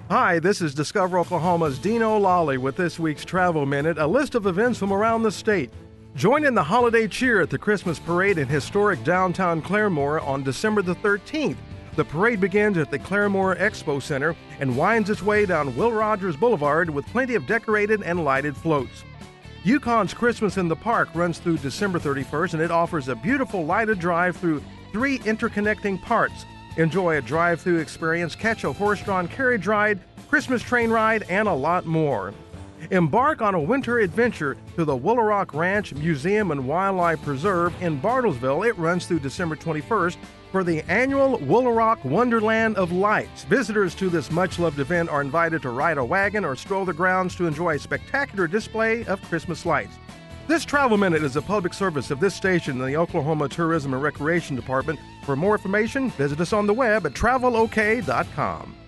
Hi, this is Discover Oklahoma's Dean O'Lally with this week's Travel Minute, a list of events from around the state. Join in the holiday cheer at the Christmas parade in historic downtown Claremore on December the 13th. The parade begins at the Claremore Expo Center and winds its way down Will Rogers Boulevard with plenty of decorated and lighted floats. Yukon's Christmas in the Park runs through December 31st, and it offers a beautiful lighted drive through 3 interconnecting parts. Enjoy a drive-through experience, catch a horse-drawn carriage ride, Christmas train ride, and a lot more. Embark on a winter adventure to the Woolaroc Ranch Museum and Wildlife Preserve in Bartlesville. It runs through December 21st for the annual Woolaroc Wonderland of Lights. Visitors to this much-loved event are invited to ride a wagon or stroll the grounds to enjoy a spectacular display of Christmas lights. This Travel Minute is a public service of this station and the Oklahoma Tourism and Recreation Department. For more information, visit us on the web at travelok.com.